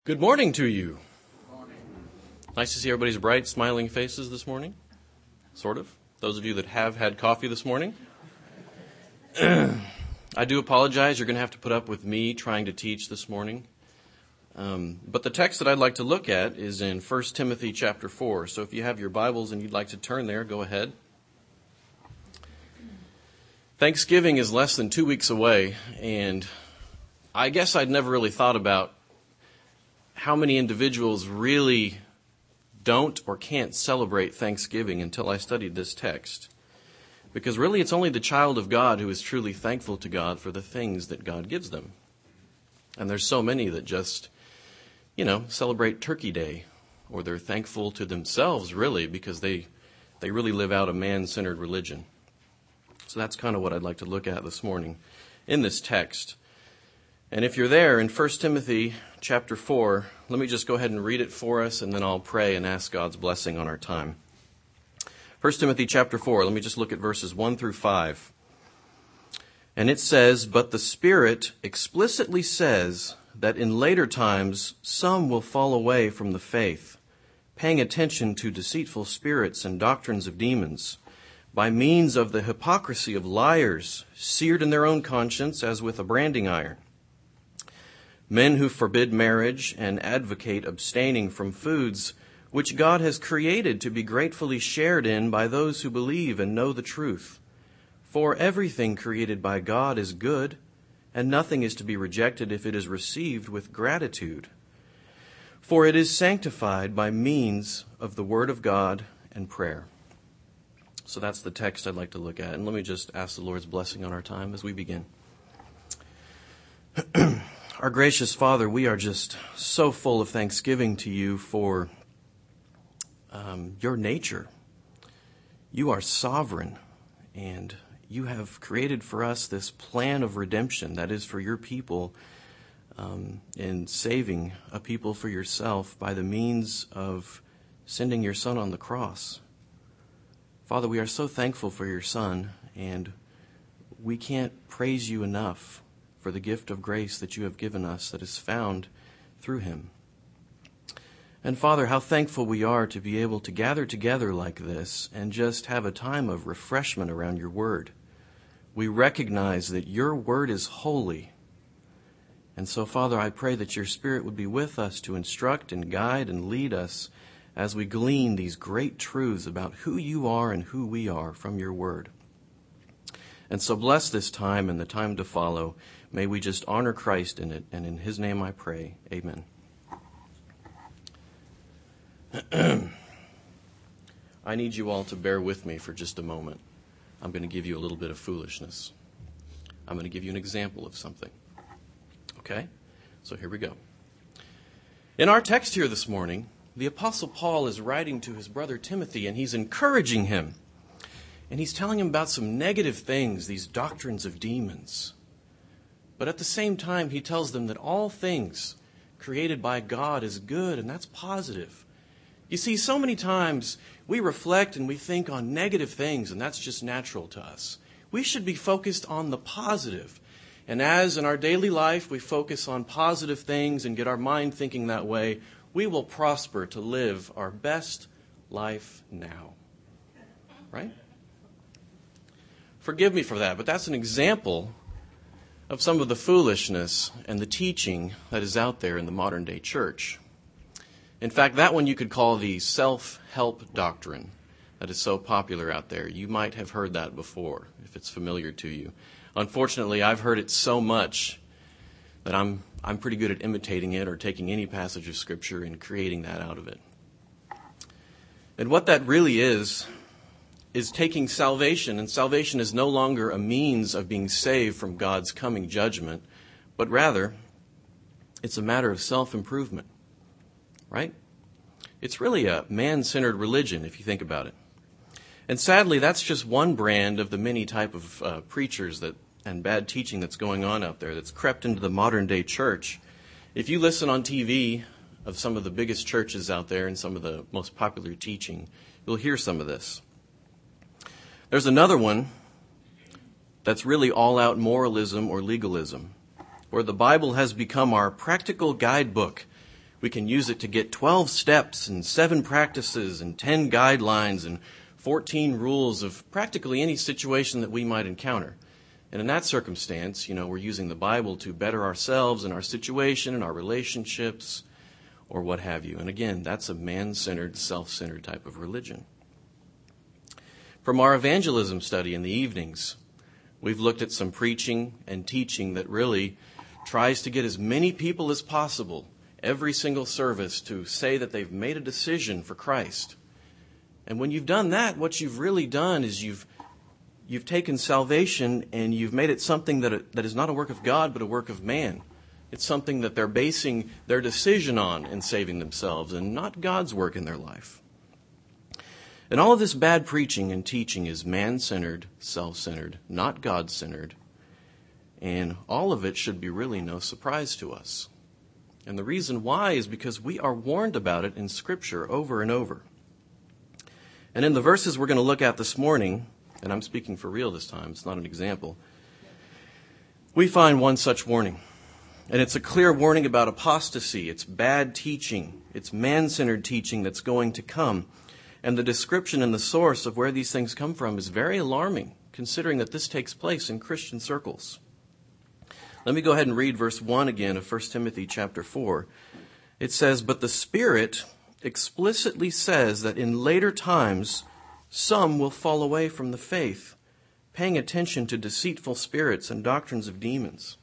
Good morning to you. Nice to see everybody's bright, smiling faces this morning. Sort of. Those of you that have had coffee this morning. I do apologize. You're going to have to put up with me trying to teach this morning. But the text that I'd like to look at is in 1 Timothy chapter 4. So if you have your Bibles and you'd like to turn there, go ahead. Thanksgiving is less than 2 weeks away, and I guess I'd never really thought about how many individuals really don't or can't celebrate Thanksgiving until I studied this text. Because really it's only the child of God who is truly thankful to God for the things that God gives them. And there's so many that just, celebrate Turkey Day, or they're thankful to themselves really because they really live out a man-centered religion. So that's kind of what I'd like to look at this morning in this text. And if you're there in 1 Timothy chapter 4, let me just go ahead and read it for us, and then I'll pray and ask God's blessing on our time. 1 Timothy chapter 4, let me just look at verses 1 through 5. And it says, "But the Spirit explicitly says that in later times some will fall away from the faith, paying attention to deceitful spirits and doctrines of demons, by means of the hypocrisy of liars, seared in their own conscience as with a branding iron. Men who forbid marriage and advocate abstaining from foods which God has created to be gratefully shared in by those who believe and know the truth. For everything created by God is good, and nothing is to be rejected if it is received with gratitude. For it is sanctified by means of the word of God and prayer." So that's the text I'd like to look at. And let me just ask the Lord's blessing on our time as we begin. Our gracious Father, we are just so full of thanksgiving to you for your nature. You are sovereign, and you have created for us this plan of redemption that is for your people in saving a people for yourself by the means of sending your Son on the cross. Father, we are so thankful for your Son, and we can't praise you enough for the gift of grace that you have given us that is found through him. And Father, how thankful we are to be able to gather together like this and just have a time of refreshment around your word. We recognize that your word is holy. And so, Father, I pray that your Spirit would be with us to instruct and guide and lead us as we glean these great truths about who you are and who we are from your word. And so bless this time and the time to follow. May we just honor Christ in it, and in his name I pray. Amen. I need you all to bear with me for just a moment. I'm going to give you a little bit of foolishness. I'm going to give you an example of something. Okay? So here we go. In our text here this morning, the Apostle Paul is writing to his brother Timothy, and he's encouraging him. And he's telling him about some negative things, these doctrines of demons. But at the same time, he tells them that all things created by God is good, and that's positive. You see, so many times we reflect and we think on negative things, and that's just natural to us. We should be focused on the positive. And as in our daily life we focus on positive things and get our mind thinking that way, we will prosper to live our best life now. Right? Forgive me for that, but that's an example of some of the foolishness and the teaching that is out there in the modern day church. In fact, that one you could call the self-help doctrine that is so popular out there. You might have heard that before, if it's familiar to you. Unfortunately, I've heard it so much that I'm pretty good at imitating it or taking any passage of Scripture and creating that out of it. And what that really is taking salvation, and salvation is no longer a means of being saved from God's coming judgment, but rather it's a matter of self-improvement, right? It's really a man-centered religion, if you think about it. And sadly, that's just one brand of the many type of preachers and bad teaching that's going on out there that's crept into the modern-day church. If you listen on TV of some of the biggest churches out there and some of the most popular teaching, you'll hear some of this. There's another one that's really all-out moralism or legalism, where the Bible has become our practical guidebook We can use it to get 12 steps and 7 practices and 10 guidelines and 14 rules of practically any situation that we might encounter. And in that circumstance, we're using the Bible to better ourselves and our situation and our relationships or what have you. And again, that's a man-centered, self-centered type of religion. From our evangelism study in the evenings, we've looked at some preaching and teaching that really tries to get as many people as possible every single service to say that they've made a decision for Christ. And when you've done that, what you've really done is you've taken salvation and you've made it something that is not a work of God, but a work of man. It's something that they're basing their decision on in saving themselves and not God's work in their life. And all of this bad preaching and teaching is man-centered, self-centered, not God-centered. And all of it should be really no surprise to us. And the reason why is because we are warned about it in Scripture over and over. And in the verses we're going to look at this morning, and I'm speaking for real this time, it's not an example, we find one such warning. And it's a clear warning about apostasy. It's bad teaching. It's man-centered teaching that's going to come. And the description and the source of where these things come from is very alarming, considering that this takes place in Christian circles. Let me go ahead and read verse 1 again of 1 Timothy chapter 4. It says, "But the Spirit explicitly says that in later times some will fall away from the faith, paying attention to deceitful spirits and doctrines of demons."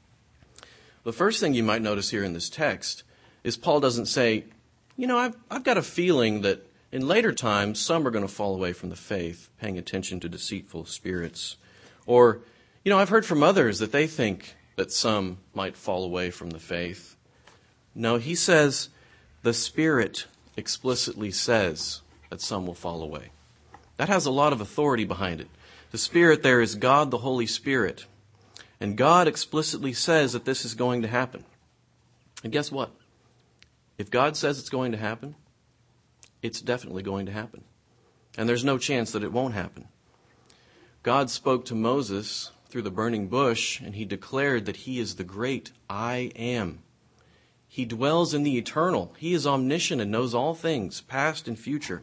The first thing you might notice here in this text is Paul doesn't say, I've got a feeling that in later times some are going to fall away from the faith, paying attention to deceitful spirits. Or, I've heard from others that they think that some might fall away from the faith. No, he says the Spirit explicitly says that some will fall away. That has a lot of authority behind it. The Spirit there is God, the Holy Spirit. And God explicitly says that this is going to happen. And guess what? If God says it's going to happen, it's definitely going to happen. And there's no chance that it won't happen. God spoke to Moses through the burning bush, and he declared that he is the great I am. He dwells in the eternal. He is omniscient and knows all things, past and future.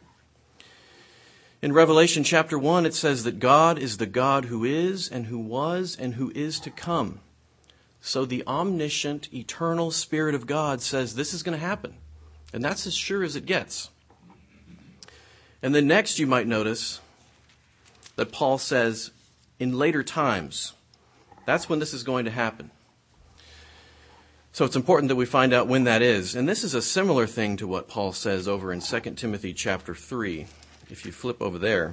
In Revelation chapter 1, it says that God is the God who is and who was and who is to come. So the omniscient, eternal Spirit of God says this is going to happen. And that's as sure as it gets. And then next you might notice that Paul says, in later times, that's when this is going to happen. So it's important that we find out when that is. And this is a similar thing to what Paul says over in 2 Timothy chapter 3. If you flip over there,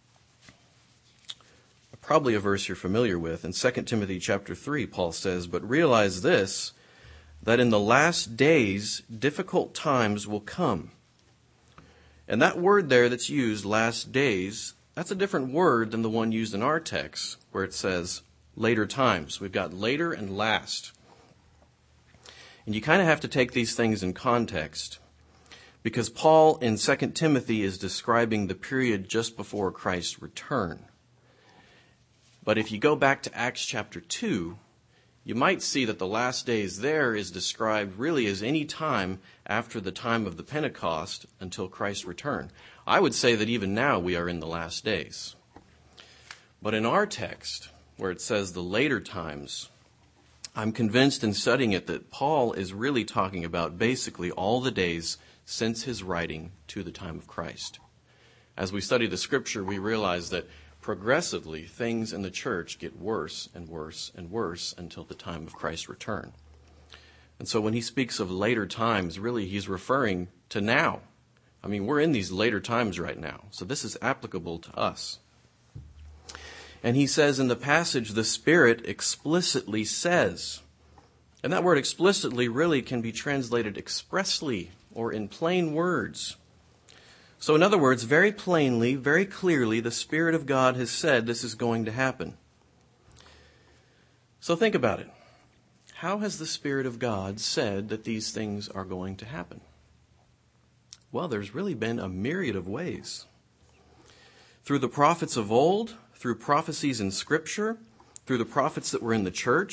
probably a verse you're familiar with. In 2 Timothy chapter 3, Paul says, "But realize this, that in the last days difficult times will come." And that word there that's used, last days, that's a different word than the one used in our text, where it says later times. We've got later and last. And you kind of have to take these things in context, because Paul in 2 Timothy is describing the period just before Christ's return. But if you go back to Acts chapter 2, you might see that the last days there is described really as any time after the time of the Pentecost until Christ's return. I would say that even now we are in the last days. But in our text, where it says the later times, I'm convinced in studying it that Paul is really talking about basically all the days since his writing to the time of Christ. As we study the Scripture, we realize that progressively things in the church get worse and worse and worse until the time of Christ's return. And so when he speaks of later times, really he's referring to now. I mean, we're in these later times right now, so this is applicable to us. And he says in the passage, the Spirit explicitly says. And that word explicitly really can be translated expressly or in plain words. So in other words, very plainly, very clearly, the Spirit of God has said this is going to happen. So think about it. How has the Spirit of God said that these things are going to happen? Well, there's really been a myriad of ways. Through the prophets of old, through prophecies in Scripture, through the prophets that were in the church,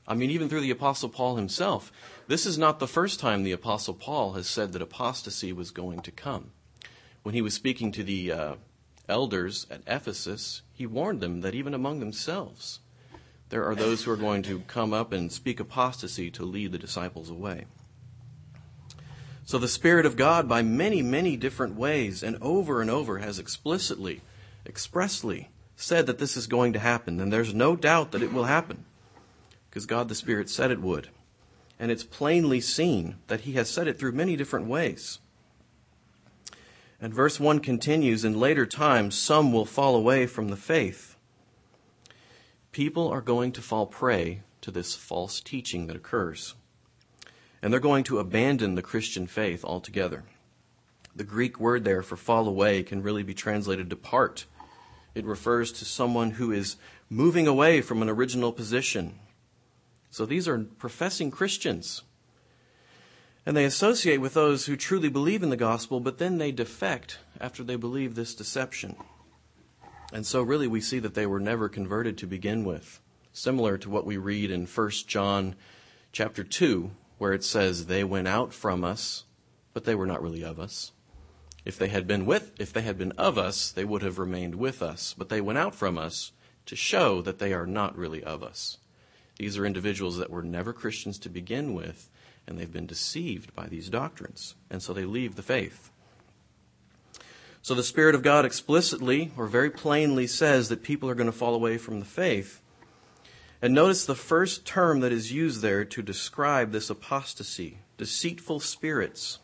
I mean, even through the Apostle Paul himself. This is not the first time the Apostle Paul has said that apostasy was going to come. When he was speaking to the elders at Ephesus, he warned them that even among themselves, there are those who are going to come up and speak apostasy to lead the disciples away. So the Spirit of God, by many, many different ways and over, has explicitly, expressly said that this is going to happen. And there's no doubt that it will happen, because God the Spirit said it would. And it's plainly seen that he has said it through many different ways. And verse 1 continues, in later times, some will fall away from the faith. People are going to fall prey to this false teaching that occurs. And they're going to abandon the Christian faith altogether. The Greek word there for fall away can really be translated depart. It refers to someone who is moving away from an original position. So these are professing Christians. And they associate with those who truly believe in the gospel, but then they defect after they believe this deception. And so really we see that they were never converted to begin with, similar to what we read in 1 John chapter 2, where it says, they went out from us, but they were not really of us. If they had been of us, they would have remained with us, but they went out from us to show that they are not really of us. These are individuals that were never Christians to begin with, and they've been deceived by these doctrines, and so they leave the faith. So the Spirit of God explicitly, or very plainly, says that people are going to fall away from the faith. And notice the first term that is used there to describe this apostasy, deceitful spirits.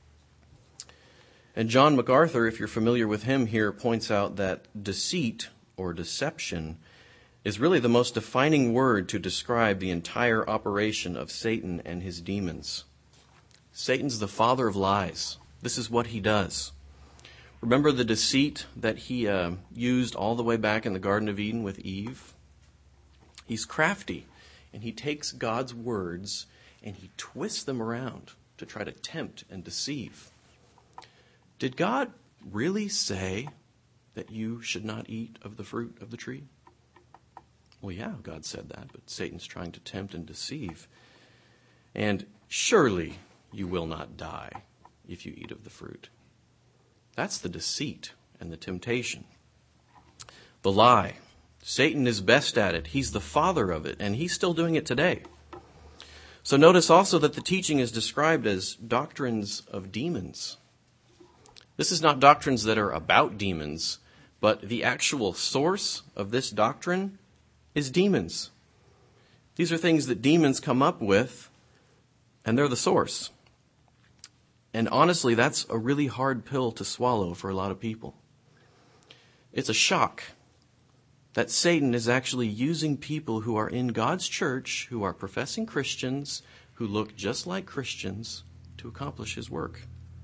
And John MacArthur, if you're familiar with him here, points out that deceit or deception is really the most defining word to describe the entire operation of Satan and his demons. Satan's the father of lies. This is what he does. Remember the deceit that he used all the way back in the Garden of Eden with Eve? He's crafty, and he takes God's words and he twists them around to try to tempt and deceive. Did God really say that you should not eat of the fruit of the tree? Well, yeah, God said that, but Satan's trying to tempt and deceive. And surely you will not die if you eat of the fruit. That's the deceit and the temptation. The lie. Satan is best at it. He's the father of it, and he's still doing it today. So notice also that the teaching is described as doctrines of demons. This is not doctrines that are about demons, but the actual source of this doctrine is demons. These are things that demons come up with, and they're the source. And honestly, that's a really hard pill to swallow for a lot of people. It's a shock that Satan is actually using people who are in God's church, who are professing Christians, who look just like Christians, to accomplish his work.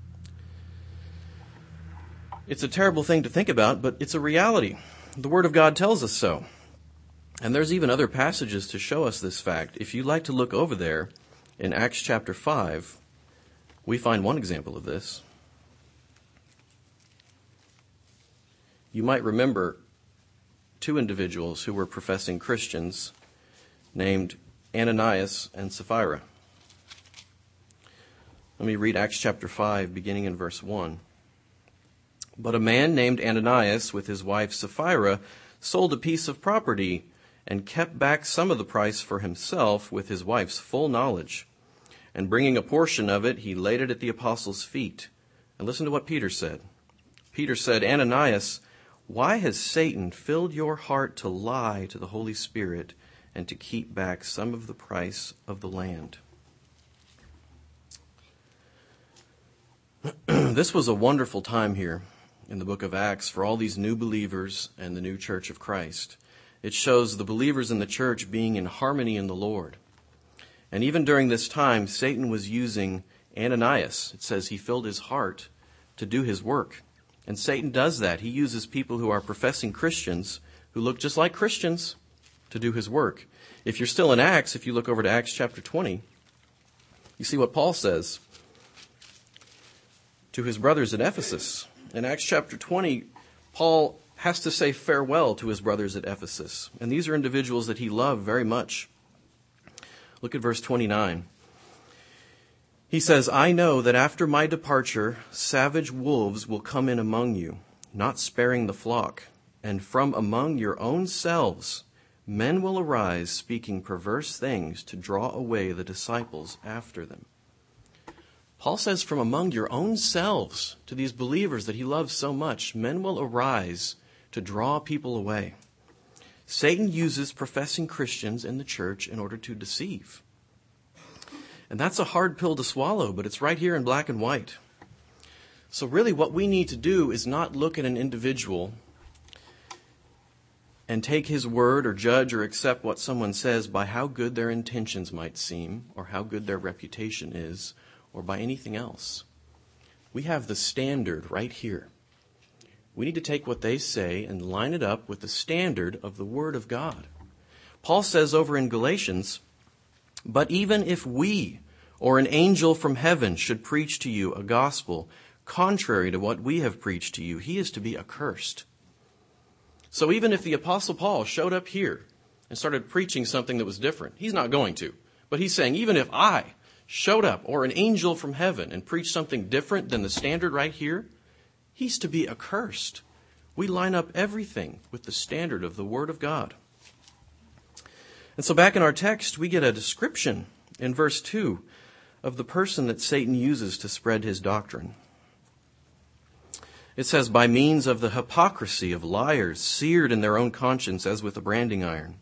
It's a terrible thing to think about, but it's a reality. The Word of God tells us so. And there's even other passages to show us this fact. If you'd like to look over there in Acts chapter 5, we find one example of this. You might remember two individuals who were professing Christians named Ananias and Sapphira. Let me read Acts chapter 5, beginning in verse 1. But a man named Ananias with his wife Sapphira sold a piece of property and kept back some of the price for himself with his wife's full knowledge. And bringing a portion of it, he laid it at the apostles' feet. And listen to what Peter said. Peter said, Ananias, why has Satan filled your heart to lie to the Holy Spirit and to keep back some of the price of the land? This was a wonderful time here in the book of Acts for all these new believers and the new church of Christ. It shows the believers in the church being in harmony in the Lord. And even during this time, Satan was using Ananias. It says he filled his heart to do his work. And Satan does that. He uses people who are professing Christians, who look just like Christians, to do his work. If you're still in Acts, if you look over to Acts chapter 20, you see what Paul says to his brothers at Ephesus. In Acts chapter 20, Paul has to say farewell to his brothers at Ephesus. And these are individuals that he loved very much. Look at verse 29. He says, I know that after my departure, savage wolves will come in among you, not sparing the flock. And from among your own selves, men will arise speaking perverse things to draw away the disciples after them. Paul says, from among your own selves, to these believers that he loves so much, men will arise to draw people away. Satan uses professing Christians in the church in order to deceive. And that's a hard pill to swallow, but it's right here in black and white. So really what we need to do is not look at an individual and take his word or judge or accept what someone says by how good their intentions might seem or how good their reputation is or by anything else. We have the standard right here. We need to take what they say and line it up with the standard of the Word of God. Paul says over in Galatians, but even if we or an angel from heaven should preach to you a gospel contrary to what we have preached to you, he is to be accursed. So even if the Apostle Paul showed up here and started preaching something that was different, he's not going to. But he's saying, even if I showed up or an angel from heaven and preached something different than the standard right here, he's to be accursed. We line up everything with the standard of the Word of God. And so back in our text, we get a description in verse 2 of the person that Satan uses to spread his doctrine. It says, by means of the hypocrisy of liars, seared in their own conscience as with a branding iron.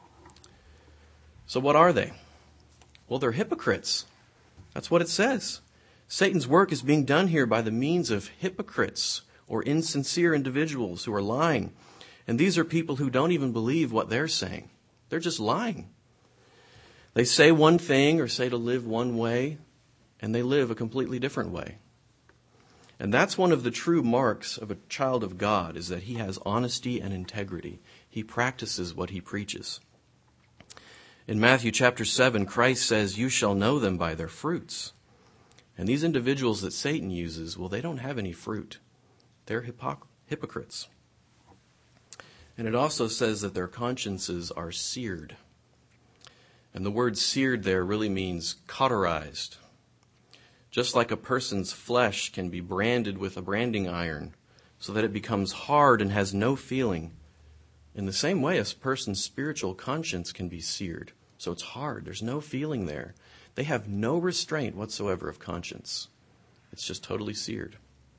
So what are they? Well, they're hypocrites. That's what it says. Satan's work is being done here by the means of hypocrites or insincere individuals who are lying. And these are people who don't even believe what they're saying. They're just lying. They say one thing or say to live one way, and they live a completely different way. And that's one of the true marks of a child of God, is that he has honesty and integrity. He practices what he preaches. In Matthew chapter 7, Christ says, you shall know them by their fruits. And these individuals that Satan uses, well, they don't have any fruit. They're hypocrites. And it also says that their consciences are seared. And the word seared there really means cauterized. Just like a person's flesh can be branded with a branding iron so that it becomes hard and has no feeling, in the same way a person's spiritual conscience can be seared. So it's hard. There's no feeling there. They have no restraint whatsoever of conscience. It's just totally seared.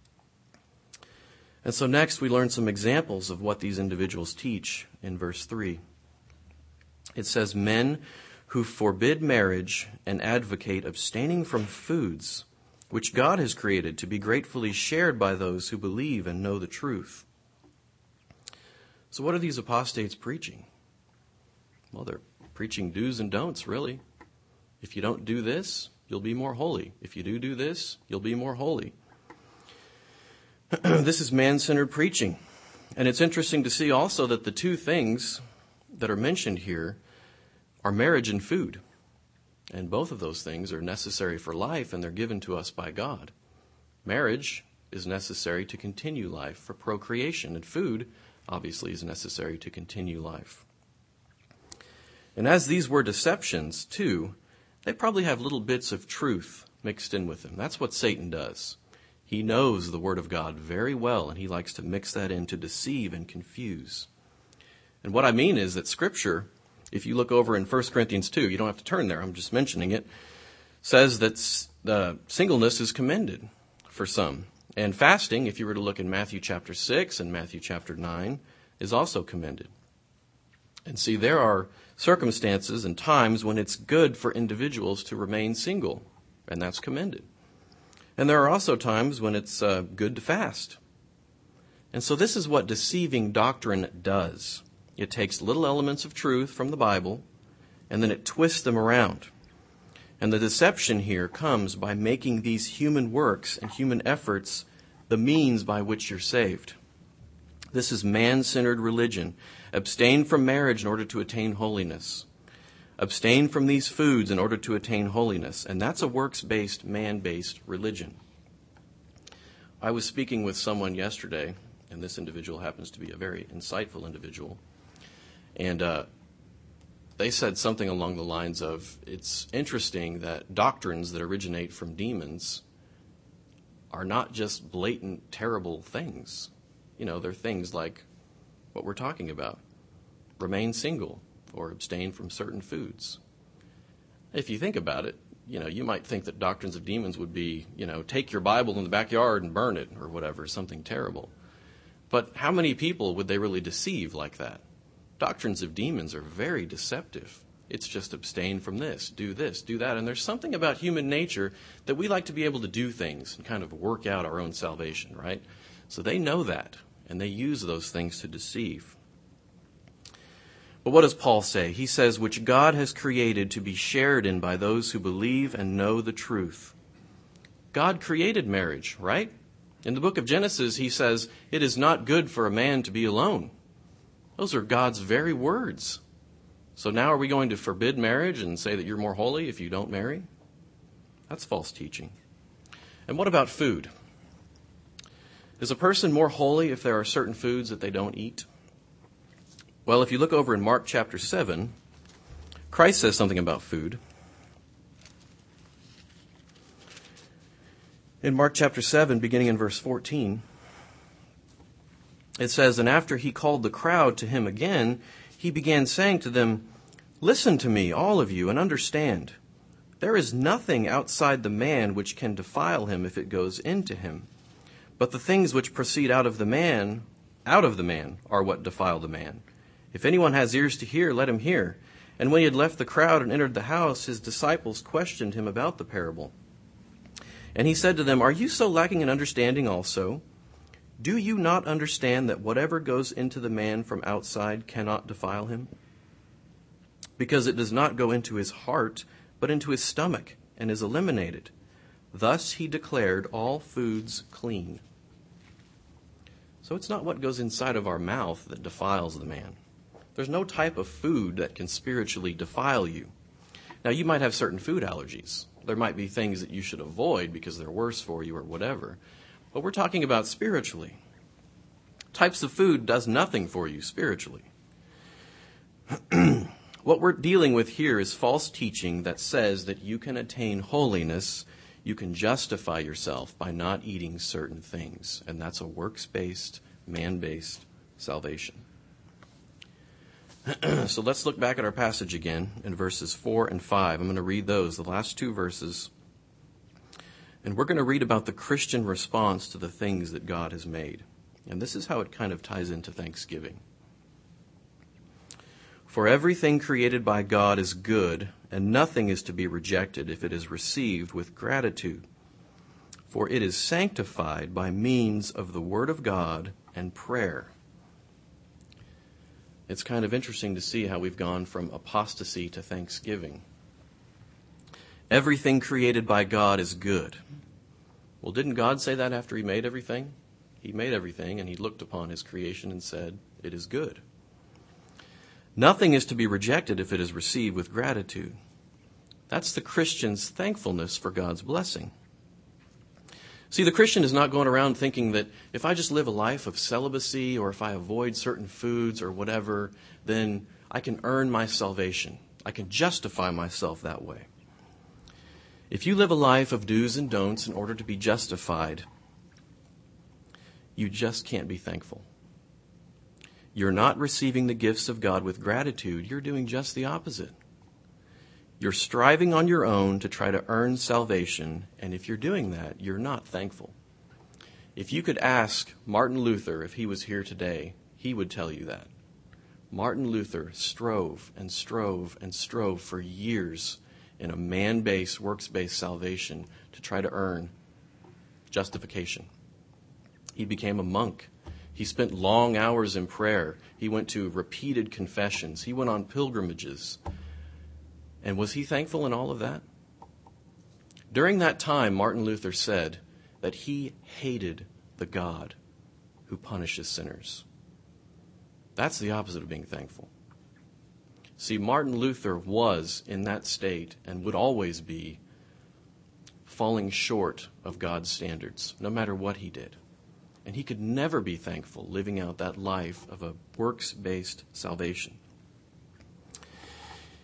And so next we learn some examples of what these individuals teach in verse 3. It says, men who forbid marriage and advocate abstaining from foods which God has created to be gratefully shared by those who believe and know the truth. So what are these apostates preaching? Well, they're preaching do's and don'ts, really. If you don't do this, you'll be more holy. If you do this, you'll be more holy. This is man-centered preaching. And it's interesting to see also that the two things that are mentioned here are marriage and food. And both of those things are necessary for life, and they're given to us by God. Marriage is necessary to continue life for procreation, and food, obviously, is necessary to continue life. And as these were deceptions, too, they probably have little bits of truth mixed in with them. That's what Satan does. He knows the Word of God very well, and he likes to mix that in to deceive and confuse. And what I mean is that Scripture, if you look over in 1 Corinthians 2, you don't have to turn there, I'm just mentioning it, says that singleness is commended for some. And fasting, if you were to look in Matthew chapter 6 and Matthew chapter 9, is also commended. And see, there are circumstances and times when it's good for individuals to remain single, and that's commended. And there are also times when it's good to fast. And so this is what deceiving doctrine does. It takes little elements of truth from the Bible, and then it twists them around. And the deception here comes by making these human works and human efforts the means by which you're saved. This is man-centered religion. Abstain from marriage in order to attain holiness. Abstain from these foods in order to attain holiness. And that's a works-based, man-based religion. I was speaking with someone yesterday, and this individual happens to be a very insightful individual. And they said something along the lines of, it's interesting that doctrines that originate from demons are not just blatant, terrible things. They're things like what we're talking about. Remain single or abstain from certain foods. If you think about it, you might think that doctrines of demons would be, take your Bible in the backyard and burn it or whatever, something terrible. But how many people would they really deceive like that? Doctrines of demons are very deceptive. It's just abstain from this, do that. And there's something about human nature that we like to be able to do things and kind of work out our own salvation, right? So they know that, and they use those things to deceive. But what does Paul say? He says, which God has created to be shared in by those who believe and know the truth. God created marriage, right? In the book of Genesis, he says, it is not good for a man to be alone. Those are God's very words. So now are we going to forbid marriage and say that you're more holy if you don't marry? That's false teaching. And what about food? Is a person more holy if there are certain foods that they don't eat? Well, if you look over in Mark chapter 7, Christ says something about food. In Mark chapter 7, beginning in verse 14, it says, and after he called the crowd to him again, he began saying to them, listen to me, all of you, and understand. There is nothing outside the man which can defile him if it goes into him. But the things which proceed out of the man are what defile the man. If anyone has ears to hear, let him hear. And when he had left the crowd and entered the house, his disciples questioned him about the parable. And he said to them, are you so lacking in understanding also? Do you not understand that whatever goes into the man from outside cannot defile him? Because it does not go into his heart, but into his stomach, and is eliminated. Thus he declared all foods clean. So it's not what goes inside of our mouth that defiles the man. There's no type of food that can spiritually defile you. Now, you might have certain food allergies. There might be things that you should avoid because they're worse for you or whatever. But we're talking about spiritually. Types of food does nothing for you spiritually. What we're dealing with here is false teaching that says that you can attain holiness, you can justify yourself by not eating certain things. And that's a works-based, man-based salvation. So let's look back at our passage again in verses 4 and 5. I'm going to read those, the last two verses. And we're going to read about the Christian response to the things that God has made. And this is how it kind of ties into Thanksgiving. For everything created by God is good, and nothing is to be rejected if it is received with gratitude. For it is sanctified by means of the Word of God and prayer. It's kind of interesting to see how we've gone from apostasy to thanksgiving. Everything created by God is good. Well, didn't God say that after he made everything? He made everything, and he looked upon his creation and said, it is good. Nothing is to be rejected if it is received with gratitude. That's the Christian's thankfulness for God's blessing. See, the Christian is not going around thinking that if I just live a life of celibacy or if I avoid certain foods or whatever, then I can earn my salvation. I can justify myself that way. If you live a life of do's and don'ts in order to be justified, you just can't be thankful. You're not receiving the gifts of God with gratitude. You're doing just the opposite. You're striving on your own to try to earn salvation, and if you're doing that, you're not thankful. If you could ask Martin Luther if he was here today, he would tell you that. Martin Luther strove and strove and strove for years in a man-based, works-based salvation to try to earn justification. He became a monk. He spent long hours in prayer. He went to repeated confessions. He went on pilgrimages. And was he thankful in all of that? During that time, Martin Luther said that he hated the God who punishes sinners. That's the opposite of being thankful. See, Martin Luther was in that state and would always be falling short of God's standards, no matter what he did. And he could never be thankful living out that life of a works-based salvation.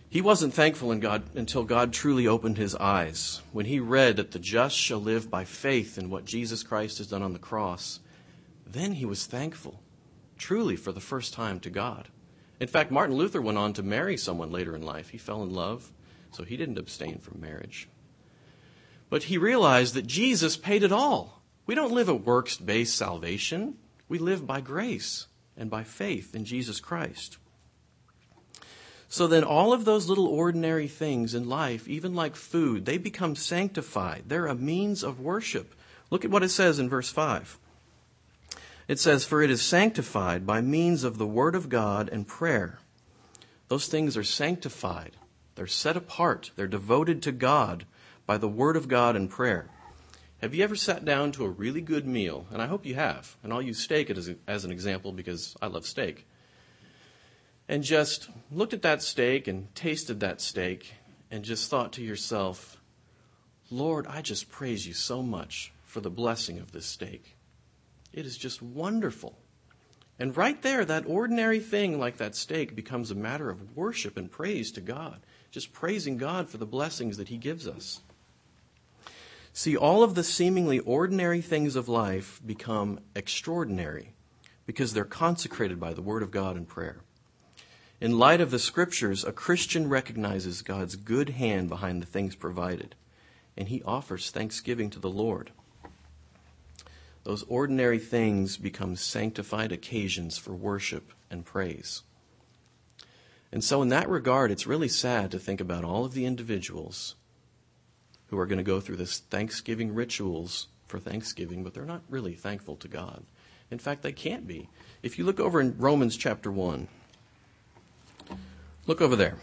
He wasn't thankful until God truly opened his eyes. When he read that the just shall live by faith in what Jesus Christ has done on the cross, then he was thankful, truly for the first time to God. In fact, Martin Luther went on to marry someone later in life. He fell in love, so he didn't abstain from marriage. But he realized that Jesus paid it all. We don't live a works-based salvation. We live by grace and by faith in Jesus Christ. So then all of those little ordinary things in life, even like food, they become sanctified. They're a means of worship. Look at what it says in verse 5. It says, "For it is sanctified by means of the word of God and prayer." Those things are sanctified. They're set apart. They're devoted to God by the word of God and prayer. Have you ever sat down to a really good meal? And I hope you have. And I'll use steak as an example because I love steak. And just looked at that steak and tasted that steak and just thought to yourself, Lord, I just praise you so much for the blessing of this steak. It is just wonderful. And right there, that ordinary thing like that steak becomes a matter of worship and praise to God. Just praising God for the blessings that he gives us. See, all of the seemingly ordinary things of life become extraordinary because they're consecrated by the word of God and prayer. In light of the scriptures, a Christian recognizes God's good hand behind the things provided, and he offers thanksgiving to the Lord. Those ordinary things become sanctified occasions for worship and praise. And so in that regard, it's really sad to think about all of the individuals who are going to go through this Thanksgiving rituals for Thanksgiving, but they're not really thankful to God. In fact, they can't be. If you look over in Romans chapter 1, look over there.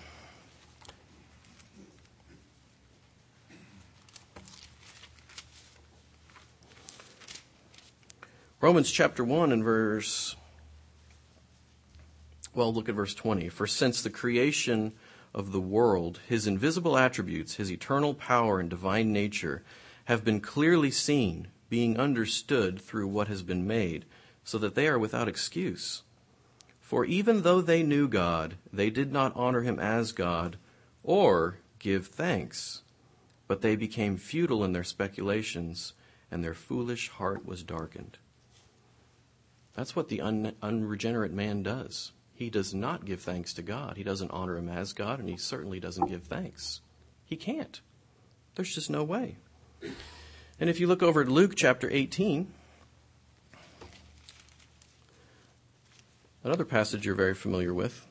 Romans chapter 1 and look at verse 20. "For since the creation of the world, his invisible attributes, his eternal power and divine nature have been clearly seen, being understood through what has been made, so that they are without excuse. For even though they knew God, they did not honor him as God or give thanks, but they became futile in their speculations, and their foolish heart was darkened." That's what the unregenerate man does. He does not give thanks to God. He doesn't honor him as God, and he certainly doesn't give thanks. He can't. There's just no way. And if you look over at Luke chapter 18, another passage you're very familiar with,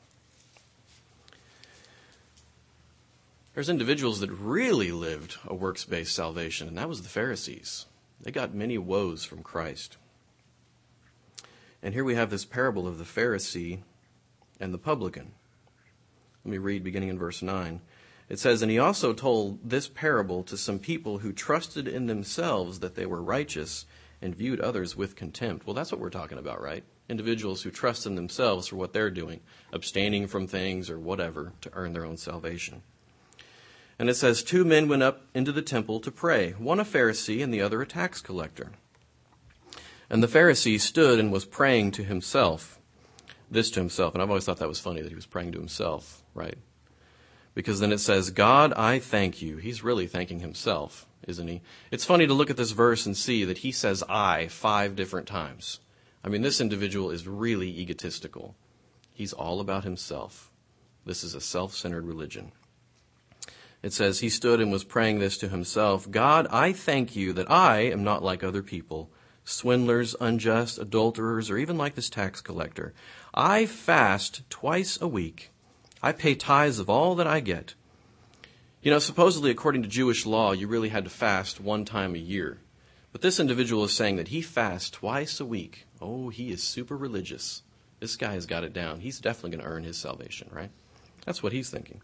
there's individuals that really lived a works-based salvation, and that was the Pharisees. They got many woes from Christ. And here we have this parable of the Pharisee and the publican. Let me read beginning in verse 9. It says, "And he also told this parable to some people who trusted in themselves that they were righteous and viewed others with contempt." Well, that's what we're talking about, right? Individuals who trust in themselves for what they're doing, abstaining from things or whatever to earn their own salvation. And it says, "Two men went up into the temple to pray, one a Pharisee and the other a tax collector. And the Pharisee stood and was praying to himself, this to himself." And I've always thought that was funny that he was praying to himself, right? Because then it says, "God, I thank you." He's really thanking himself, isn't he? It's funny to look at this verse and see that he says "I" 5 different times. I mean, this individual is really egotistical. He's all about himself. This is a self-centered religion. It says, he stood and was praying this to himself, "God, I thank you that I am not like other people, swindlers, unjust, adulterers, or even like this tax collector. I fast twice a week. I pay tithes of all that I get." You know, supposedly according to Jewish law, you really had to fast one time a year. But this individual is saying that he fasts twice a week. Oh, he is super religious. This guy has got it down. He's definitely going to earn his salvation, right? That's what he's thinking.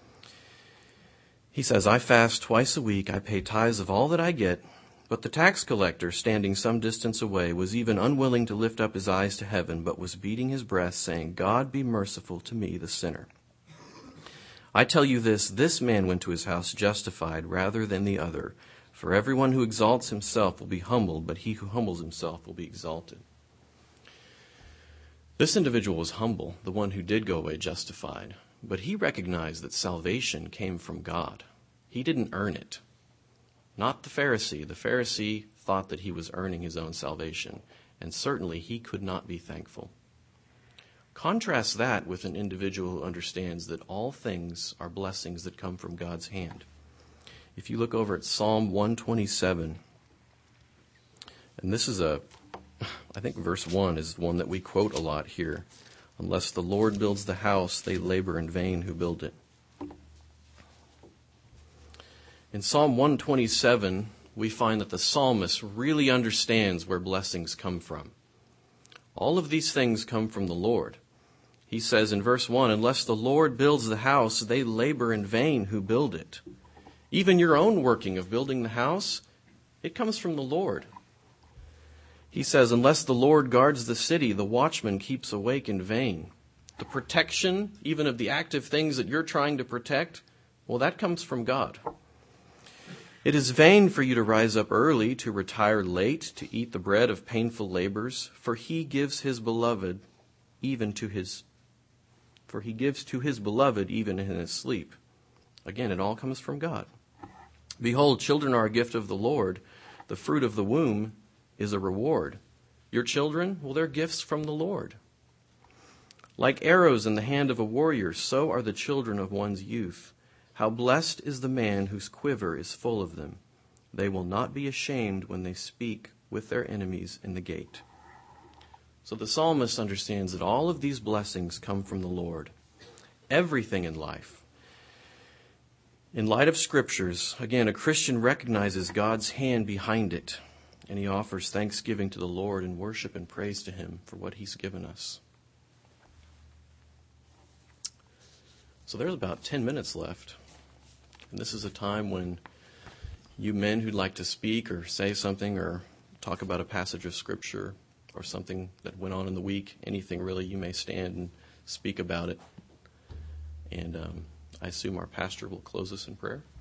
He says, "I fast twice a week. I pay tithes of all that I get." But the tax collector, standing some distance away, was even unwilling to lift up his eyes to heaven, but was beating his breast, saying, "God, be merciful to me, the sinner." I tell you this man went to his house justified rather than the other. For everyone who exalts himself will be humbled, but he who humbles himself will be exalted. This individual was humble, the one who did go away justified. But he recognized that salvation came from God. He didn't earn it. Not the Pharisee. The Pharisee thought that he was earning his own salvation, and certainly he could not be thankful. Contrast that with an individual who understands that all things are blessings that come from God's hand. If you look over at Psalm 127, and this is I think verse 1 is one that we quote a lot here. Unless the Lord builds the house, they labor in vain who build it. In Psalm 127, we find that the psalmist really understands where blessings come from. All of these things come from the Lord. He says in verse 1, unless the Lord builds the house, they labor in vain who build it. Even your own working of building the house, it comes from the Lord. He says, unless the Lord guards the city, the watchman keeps awake in vain. The protection, even of the active things that you're trying to protect, well, that comes from God. It is vain for you to rise up early, to retire late, to eat the bread of painful labors, for he gives to his beloved even in his sleep. Again, it all comes from God. Behold, children are a gift of the Lord. The fruit of the womb is a reward. Your children, well, they're gifts from the Lord. Like arrows in the hand of a warrior, so are the children of one's youth. How blessed is the man whose quiver is full of them. They will not be ashamed when they speak with their enemies in the gate. So the psalmist understands that all of these blessings come from the Lord. Everything in life. In light of scriptures, again, a Christian recognizes God's hand behind it, and he offers thanksgiving to the Lord and worship and praise to him for what he's given us. So there's about 10 minutes left. And this is a time when you men who'd like to speak or say something or talk about a passage of Scripture or something that went on in the week, anything really, you may stand and speak about it. And I assume our pastor will close us in prayer.